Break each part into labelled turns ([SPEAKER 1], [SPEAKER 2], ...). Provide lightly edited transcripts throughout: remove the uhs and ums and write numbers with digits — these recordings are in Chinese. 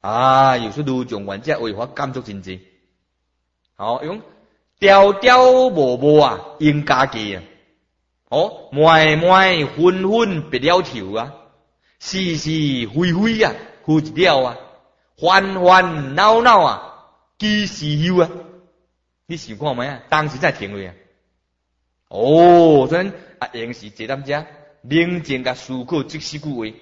[SPEAKER 1] 啊，有说卢仲元这话我感触真济。哦，用条条无无啊，应家己啊。哦，满满分分别了条啊，是是非非啊，负一了啊，烦烦恼恼啊，几时休啊？你想看没啊？当时才停落啊。哦，所以啊，用是坐踮遮，冷静甲思考这四句话。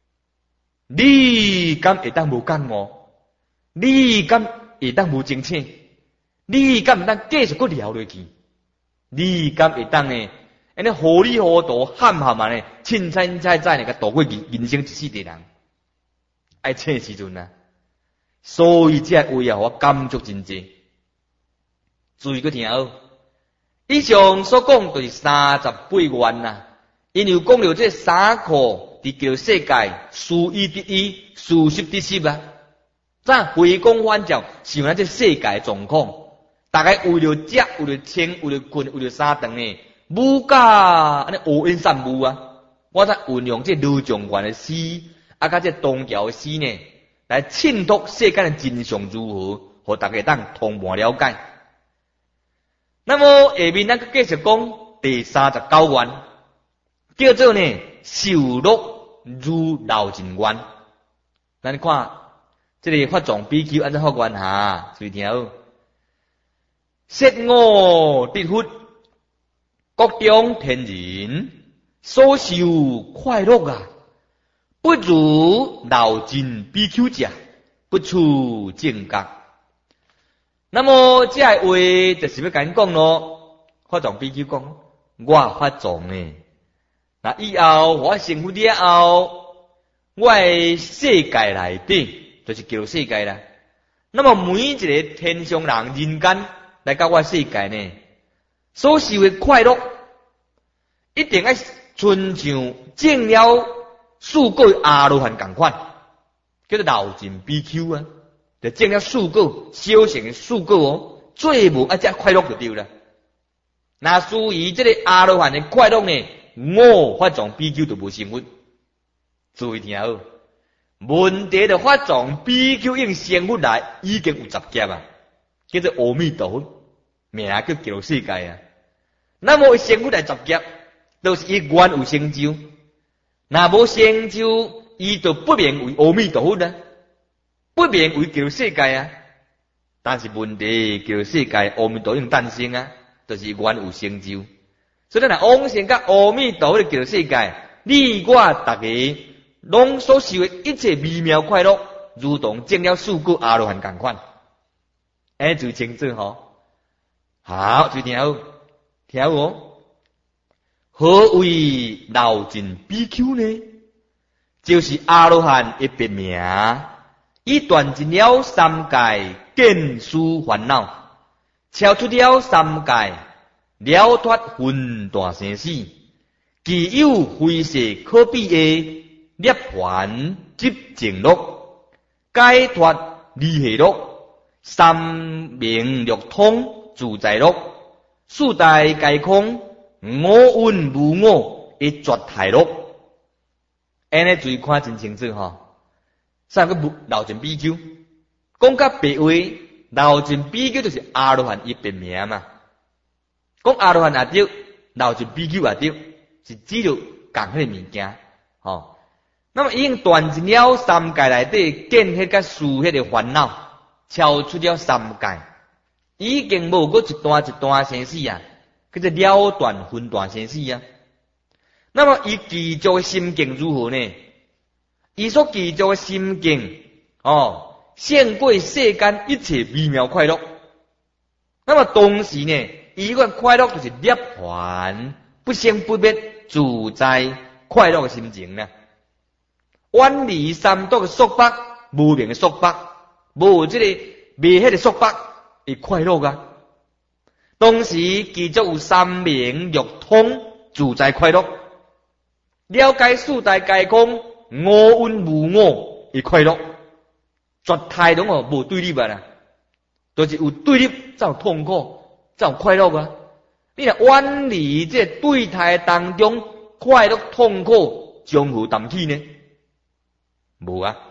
[SPEAKER 1] 你敢会当无感冒？你敢会当无精醒？你敢会当继续搁聊落去？你敢会当呢？安尼糊里糊涂、含含啊呢，凊彩彩彩呢，甲度过人生一世的人，爱醒时阵啊。所以这话啊，我感触真济。注意个听好，以上所讲就是38愿呐。因为讲了这三课，伫叫世界事义得一，事实得失啊。咱回光返照，想咱这世界状况，大概为了食，为了穿，为了困，为了三顿呢。武甲安尼乌烟散雾啊！我才运用这卢仲元的诗，啊，甲这东桥的诗呢，来衬托世间的真相如何，互大家当通盘了解。那么下面咱继续讲第39愿，叫做呢受禄如老人愿。咱看这个法藏比丘安怎发愿哈？注意听好，摄我得福。国中天人所受快乐啊，不如老人比丘者，不出正觉。那么这话就是要甲因讲咯。法藏比丘讲，我法藏呢，那以后我成佛了后，我的世界内底就是叫世界啦。那么每一个天上人人间来到我世界呢，所受的快乐，一定要亲像证了四果阿罗汉同款，叫做老人比丘啊，就证了四果小乘的四果哦，最无啊只快乐就对了。那属于这个阿罗汉的快乐呢，我法藏比丘就无成佛。注意听好，问题的法藏比丘应成佛来已经有10劫啊，叫做阿弥陀佛，名叫极乐世界啊。那么成佛来10劫，都是伊愿有成就。那无成就，伊就不免为阿弥陀佛啊，不免为极乐世界啊。但是问题，极乐世界阿弥陀佛诞生啊，就是愿有成就。所以咱往生甲阿弥陀佛的极乐世界，你我大家拢所受的一切微妙快乐，如同证了四果阿罗汉同款。哎，就清楚吼。好，就听好，听好哦。何为老人比丘呢？就是阿罗汉的别名，已断尽了三界见思烦恼，超出了三界，了脱分大生死，具有非世可比的涅槃寂静乐，解脱离系乐，三明六通自在乐，四大皆空。我运无我的绝态乐，安尼注意看真清楚吼。三个老人比丘，讲甲别话，老人比丘就是阿罗汉伊别名嘛。讲阿罗汉也对，老人比丘也对，是指着共迄个物件吼。那么已经断尽了三界内底见迄甲事迄个烦恼，超出了三界，已经无过一段一段生死啊。叫做了断分段生死啊。那么伊记住的心境如何呢？伊所记住的心境胜过世间一切微妙快乐。那么同时呢，伊个快乐就是涅槃不生不灭自在快乐的心情呢。远离三毒的束缚，无明的束缚，无这个未迄个束缚的快乐啊。同时记住有三明六通自在快乐，了解四大皆空我运无我的快乐，绝态拢无对立啦，就是有对立才有痛苦，才有快乐啊。你若远离这对态当中快乐痛苦，从何谈起呢？无啊。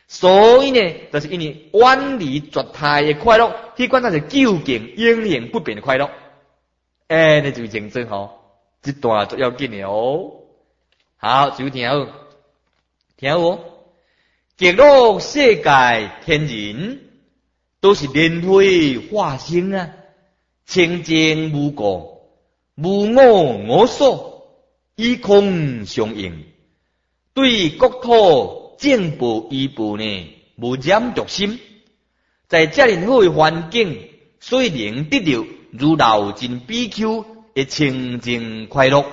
[SPEAKER 1] 所以呢，就是因为远离绝态的快乐，迄款才是究竟永恒不变的快乐。你就认真吼，这段就要紧的哦。好，就听好，听好哦。极乐世界天人都是莲花化身啊，清净无过，无我我所，以空相应，对国土进步一步呢，无染着心，在这样好的环境，所以能得到如老尽比丘的清净快乐。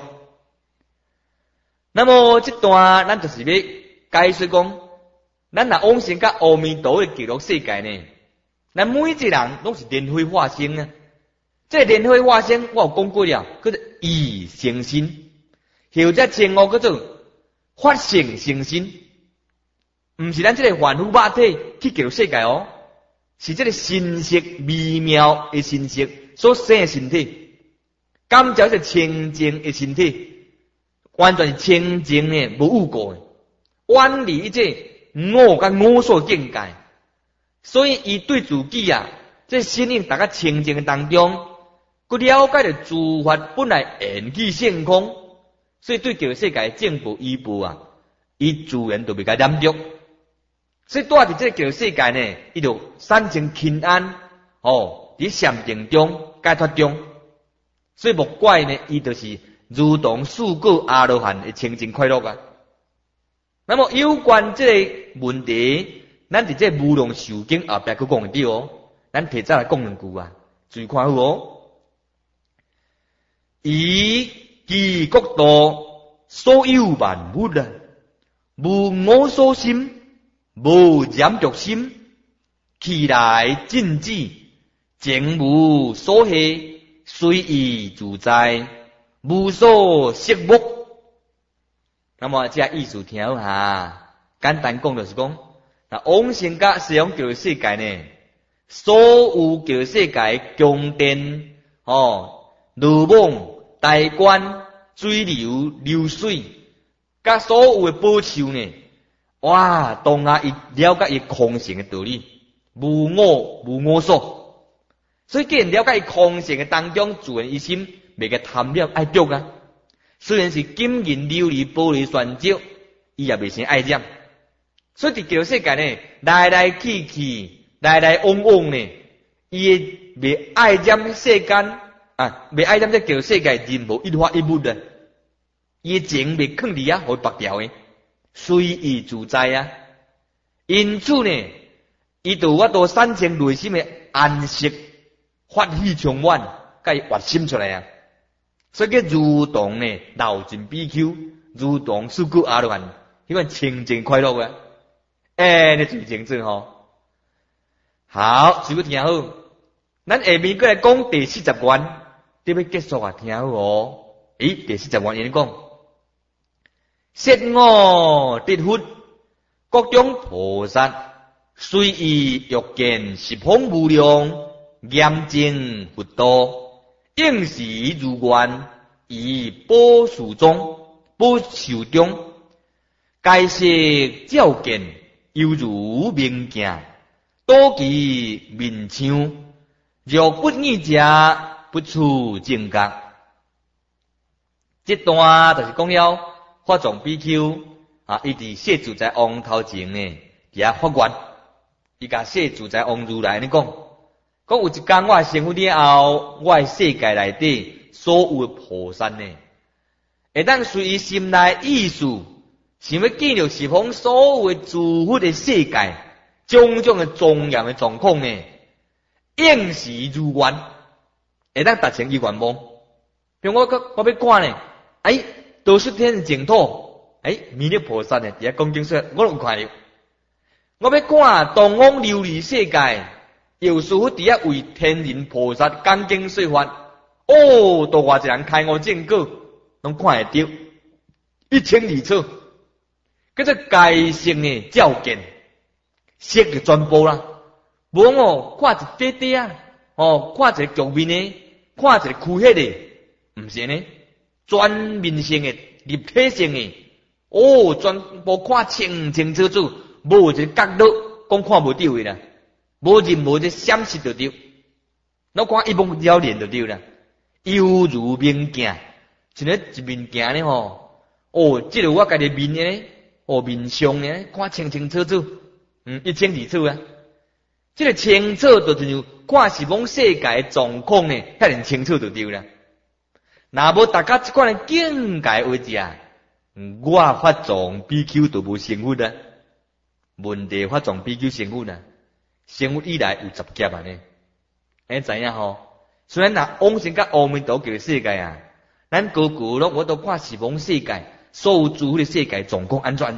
[SPEAKER 1] 那么这段咱就是要解释讲，咱若往生甲阿弥陀的极乐世界呢，咱每一个人拢是莲花化身啊。这莲花化身我有讲过了，叫做异成身，或者称呼叫做法性成身，毋是咱这个凡夫肉体去极乐世界哦，是这个神色微妙的神色所生的身体，感觉是清净的身体。完全是清净的，无污垢的，远离一切我甲我所境界。所以伊对自己啊，这心灵大家清净的当中，佮了解着诸法本来缘起性空，所以对这个世界进步一步啊，伊自然就袂甲染着。所以住伫这个世界呢，伊就产生平安哦，伫禅定中解脱中，所以莫怪呢，伊就是如同四果阿罗汉的清净快乐啊。那么有关这个问题，咱伫这无量寿经后壁去讲的哦，咱提早来讲两句啊，注意看好哦。以其国度所有万物啊，无我所心，无染着心，其来尽止，静无所系，随意自在。无所色目，那么这意思听好下，简单讲就是讲，那往生甲西方极乐世界呢，所有极乐世界宫殿路网、大观、水流、流水，甲所有的宝树呢，哇，当下伊了解伊空性的道理，无我无我所，所以既然了解伊空性的当中，自然一心。袂个贪念爱着啊，虽然是金银琉璃玻璃钻石，伊也袂生爱染。所以伫极乐世界呢，来来去去，来来往往呢，伊袂爱染世间啊，袂爱染这极乐世界任何一花一物的，伊情袂囥伫啊，互白条的，随意自在啊。因此呢，伊就我都产生内心的安息、法喜充满，甲伊活心出来啊。所以叫如同呢，老尽比丘，如同四果阿罗汉，迄款清净快乐啊！你最清楚吼。好，如果听好，咱下面过来讲第40愿，对要结束啊，听好哦。第40愿伊讲，摄我得佛，各种菩萨，随意欲见十方无量，严净佛道。应时如愿，以宝树中、宝树中，该悉照见，犹如明镜，多其面相。若不义者，不出正觉。这段就是讲了法藏比丘啊，伊伫谢自在王头前呢，伫遐发愿，伊甲谢自在王如来安尼讲。讲有一天我成佛了后，我世界内底所有的菩萨呢，会当随伊心内意思，想要见到十方所有的诸佛的世界，种种的庄严的状况呢，应时如愿，会当达成伊愿望。比如我要看呢，多出天的净土，弥勒菩萨呢，伫遐讲经说，我都有看到。我要看东方琉璃世界。有师傅伫遐为天人菩萨讲经说法，都偌一人开悟正果，拢看会到，一清二楚。叫做该色呢照见，色就全部啦。无看一点点啊，看一个局面呢，看一个躯血的，毋是呢，全面性的、立体性的，全部看清清楚楚， 无一个角落讲看无着的啦，无任何一个闪失就对，咱看一梦了然就对啦，犹如明镜，像咧一面镜咧吼，哦，即个我家己面咧，哦面相咧，看清清楚楚，一清二楚啊。这个清楚就亲像看是讲世界的状况呢，遐尼清楚就对啦。若无达到即款的境界为止啊，我发状比丘都无成佛啊。问题发状比丘成佛啊，成佛以来有10劫啊呢。知影吼？虽然若往生甲阿弥陀佛的世界啊，咱个个拢我都看是讲世界所有诸佛的世界状况安怎。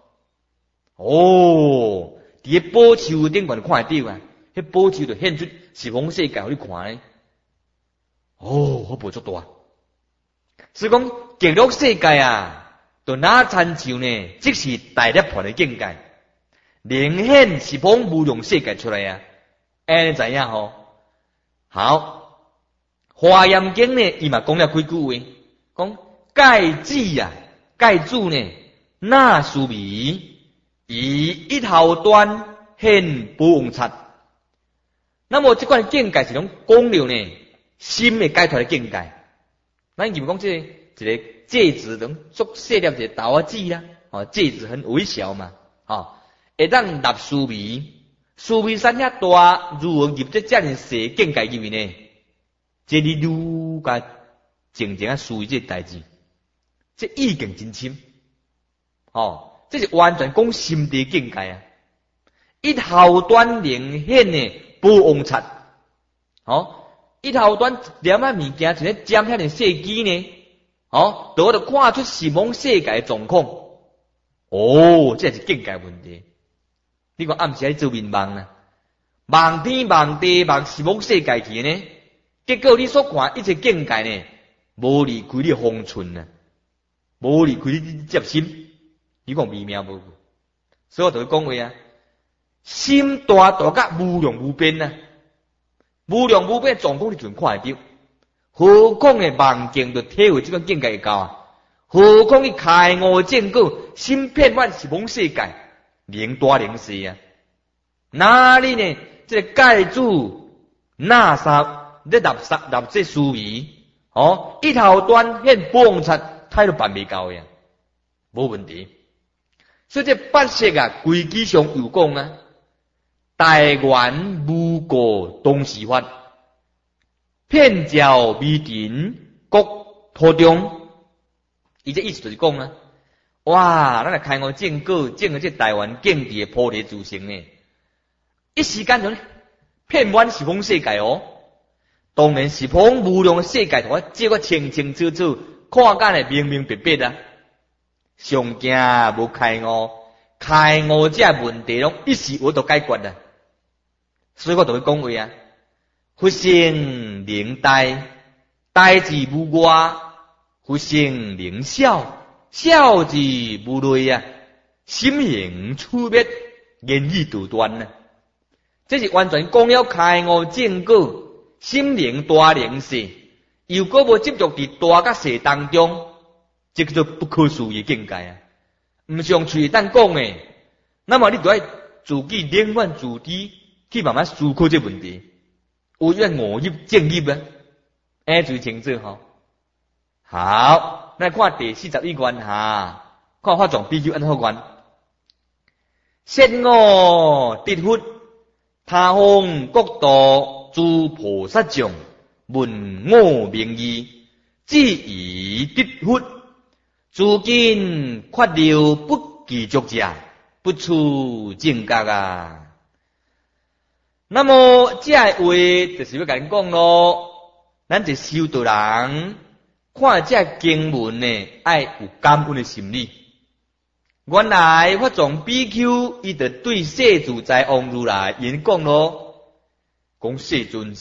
[SPEAKER 1] 哦。伫个宝树顶悬看会到啊，迄宝树就显出是方世界互你看咧。哦，好无足大。所以讲极乐世界啊，就哪参像呢？即是大涅槃的境界，明显是方无量世界出来啊。安尼知影吼？好，华严经呢，伊嘛讲了几句话，讲盖子啊，盖主呢，那殊弥。以一毫端现不妄察，那么这款境界是种讲了呢，心的解脱的境界。咱如讲这个一个戒指能做细粒一个豆仔子啦，戒指很微小嘛，会当纳须弥，须弥山遐大，如何入这遮尔细境界入面呢？这你愈甲静静啊注意这代志，这意境真深，这是完全讲心地境界啊！一毫端明显的不妄察，一毫端两啊物件像咧尖遐尼细机呢，就我就看出是蒙世界的状况。这是境界问题。你讲暗时喺做面梦啊，梦天梦地梦是蒙世界去呢，结果你所看一切境界呢，无离开你方寸啊，无离开你接心。你讲微妙无？所以我就讲话啊，心大到无量无边啊，无量无边的状况你全看会到，何况的梦境就体会这种境界会到啊？何况你开悟见果，心遍满是蒙世界，灵大灵细啊！哪里呢？这个盖主那啥咧立这须弥，一头端现不妄察，态度办未到呀，无问题。所以这八识啊，规矩上有讲啊，大圆无过当时法，遍照弥顶各途中。伊这意思就是讲啊，哇，咱来开悟正果，证这大圆境地的菩提自性呢，一时间就遍满十方世界哦。当然十方无量的世界，同我这个清清楚楚，看干的明明白白啊。上惊无开悟，开悟这问题拢一时我都解决啦。所以我就会讲话啊，佛性灵呆，呆字无外；佛性灵笑，笑字无类啊。心形处灭，言语独断啊。这是完全讲了开悟正果，心灵大灵细，又果无执着伫大甲细当中。这个叫不可思议境界啊！唔上嘴当讲诶，那么你就要自己连贯自己去慢慢思考这问题，有愿误入正入啊，最清楚吼。好，来看第41关哈，看法状比丘安好关。现我得佛，他方国度诸菩萨众，闻我名义，只以得佛。如今发了不计作者，不出正觉啊。那么这话就是要甲恁讲咯，咱这修道人看这经文呢，爱有感恩的心理。原来法藏比丘伊就对世自在王如来言讲咯，讲世尊，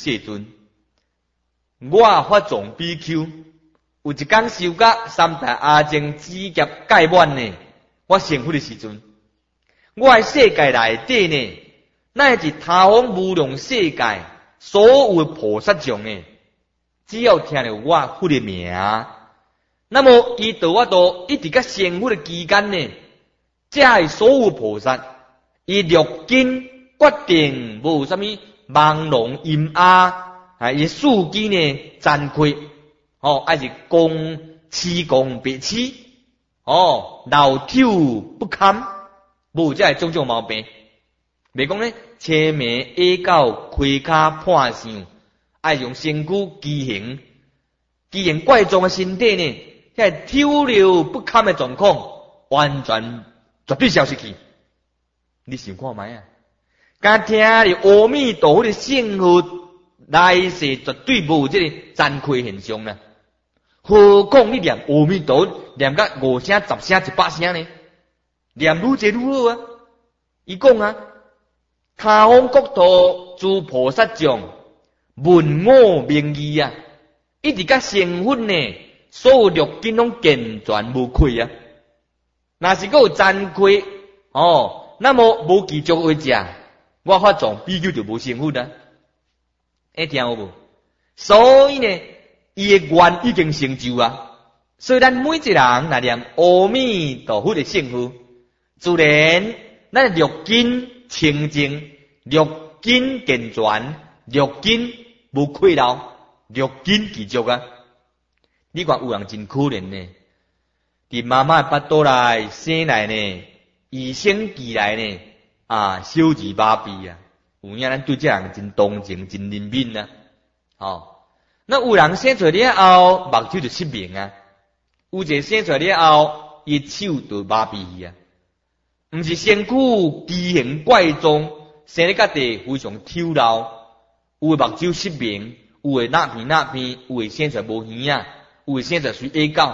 [SPEAKER 1] 我法藏比丘。有一天修甲三大阿僧祇劫解满呢，我成佛的时阵，我喺世界内底呢，乃至他方无量世界所有的菩萨众呢，只要听到我佛的名，那么伊对我都一直甲成佛的期间呢，这所有菩萨伊六根决定无啥物盲聋喑哑，伊四肢呢残缺，还是痴狂白痴，老丑不堪，无这种种毛病。袂讲呢，车眉下狗开骹破相，爱用身躯畸形怪状的身体呢，遐丑陋不堪的状况，完全绝对消失去。你想看卖啊？敢听着阿弥陀佛的圣号，来世绝对无这个残缺现象啦。何况你念阿弥陀佛，念甲5声、10声、100声呢？念愈济愈好啊！伊讲啊，他方国土诸菩萨像，文我名义啊，一直甲成分呢，所有六根拢健全无愧啊。若是有残缺，那么无继续为食，我法藏比丘就无成分啊。听有无？所以呢，伊的愿已经成就啊。所以咱每一个人若念阿弥陀佛的圣号，自然咱六根清净，六根健全，六根无溃漏，六根继续啊。你看有人真可怜呢，伫妈妈腹肚内生来呢，与生俱来呢，小儿麻痹啊。有影咱对这人真同情，真怜悯啊。那有人生出来了后，目睭就失明啊；有一个生出来了后，伊手就麻痹去啊。毋是身躯畸形怪状，生咧甲地非常丑陋，有的目睭失明，有的那片，有的生出来无耳啊，有的生出来随野狗。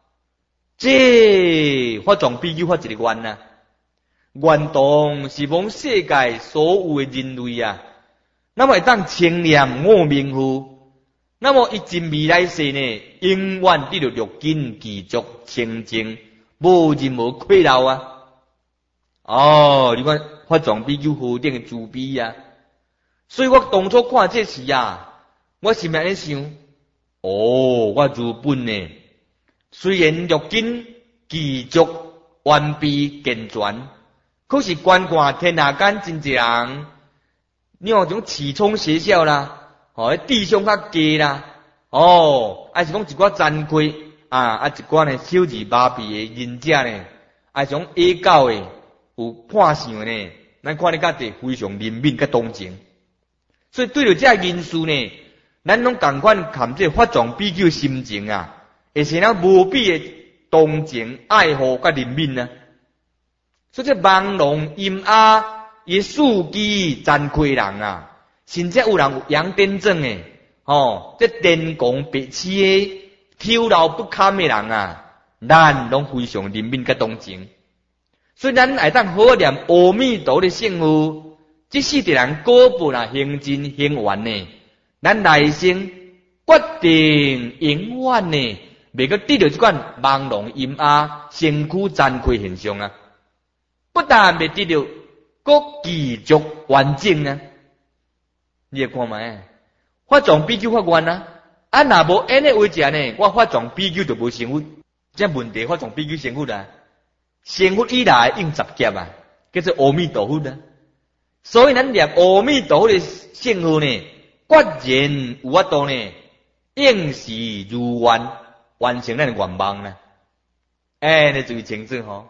[SPEAKER 1] 这法藏比丘发一个愿啊，愿当是望世界所有的人类啊，那么会当称念我名号，那么伊真未来世呢，永远得到六根继续清净，无任何亏漏啊。你看法藏比丘何等的慈悲啊！所以我当初看这时啊，我心内咧想，我如本呢，虽然六根继续完备健全，可是观看天下间真济人，你看种恃宠邪笑啦，智商较低啦，还是讲一寡残缺一寡呢小儿麻痹的忍者呢，还是种野狗的。有破相的呢，咱看你家己非常怜悯甲同情，所以对着这因素呢，咱拢共款看这法藏比丘心情啊，会生了无比的同情、爱护甲怜悯啊。所以这盲聋喑哑、伊四肢残缺人啊，甚至有人有羊癫症的，这癫狂白痴的、丑陋不堪的人啊，咱拢非常怜悯甲同情。所以咱会当好好念阿弥陀的圣号，即使的人果报啊行真行完呢，咱来生决定永远呢，袂个得到这款盲聋喑哑、身躯残缺现象啊！不但袂得到，阁继续完整啊！你看卖，法藏比丘发愿啊！若无安尼为食呢，我法藏比丘就无成佛。这问题法藏比丘成佛啊！成佛以来用10劫啊，叫做阿弥陀佛啊。所以咱念阿弥陀佛的圣号呢，决然有法度呢，应时如愿，完成咱的愿望呢。你注意清楚吼。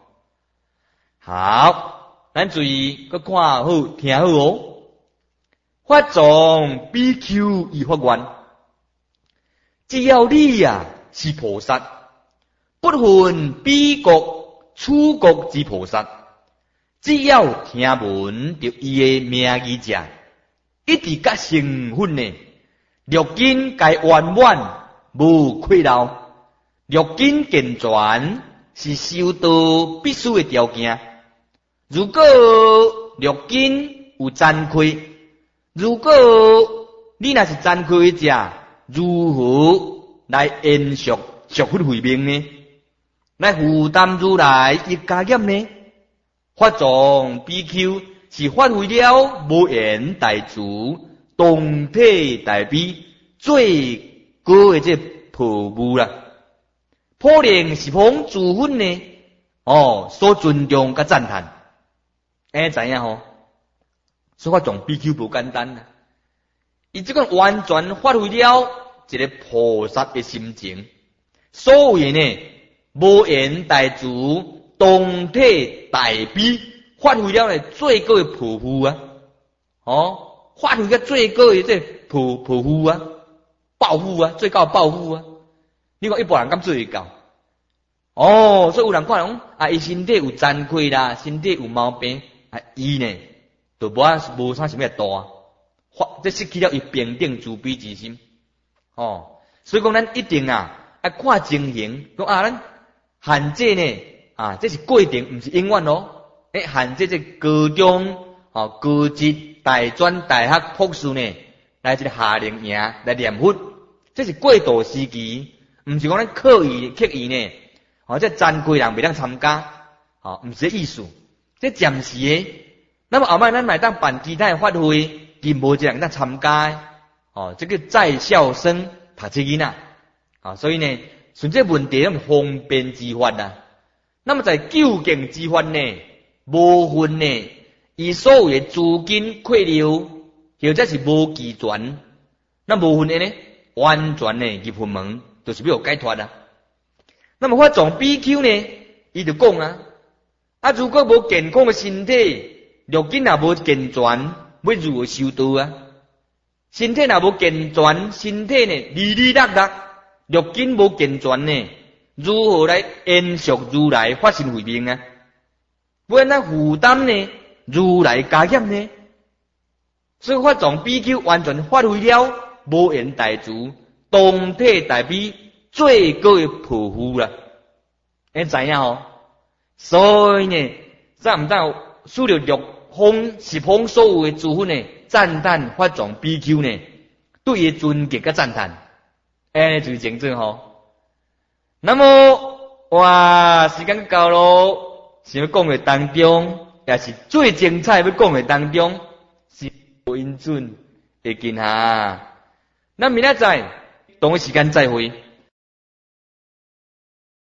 [SPEAKER 1] 好，咱注意搁看好听好哦。法藏比丘伊发愿，只要你是菩萨，不分彼国。楚国之菩萨，只要听闻着伊的名义者，一直甲成分呢，六根该圆满无亏漏，六根健全是修道必须的条件。如果六根有残缺，如果你若是残缺者，如何来延续续佛慧命呢？来负担如来一家业呢？法藏比丘是发挥了无言大慈、同体大悲最高的这婆母啦。普令十方诸佛呢，所尊重甲赞叹。 知影吼？所以法藏比丘无简单啊，伊即个完全发挥了一个菩萨的心情，所有人呢无言大慈，同体大悲，发挥了呢最高的抱负啊！发挥了最高的这抱负啊，抱负啊，最高的抱负啊！你讲一般人敢做会到？所以有人看讲伊身体有惭愧啦，身体有毛病，伊呢就无啥什么大，这失去了伊平等自卑之心。所以讲咱一定看情形，讲咱限制呢这是过程，毋是永远咯。限制这高中高职大专大学博士呢，来一个夏令营来念佛，这是过渡时期，毋是讲咱刻意呢。这惭愧人袂当参加，毋是这意思，这暂时的。那么后摆咱来当办其他的法会，并无一个人当参加这个在校生读册囡仔所以呢，像这问题用方便之法啦。那么在究竟之法呢，部分呢，伊所有的资金亏流，或者是无齐全，那部分的呢，完全呢入佛门，就是要解脱啦。那么法藏比丘呢，伊就讲如果无健康的身体，肉筋也无健全，要如何修道啊？身体也无健全，身体呢利利落落，肉筋无健全呢，如何来延续如来法身慧命啊？不然咱负担呢如来家业呢？所以法藏比丘完全发挥了无言大慈，同体大悲。最高的抱负啦，知影所以呢，咱毋当使着六方十方所有的诸佛呢，赞叹法藏比丘呢，对伊尊敬甲赞叹，就是正正那么时间到咯，想要讲的当中，也是最精彩要讲的当中，是无因准会见咱明仔载同一时间再会。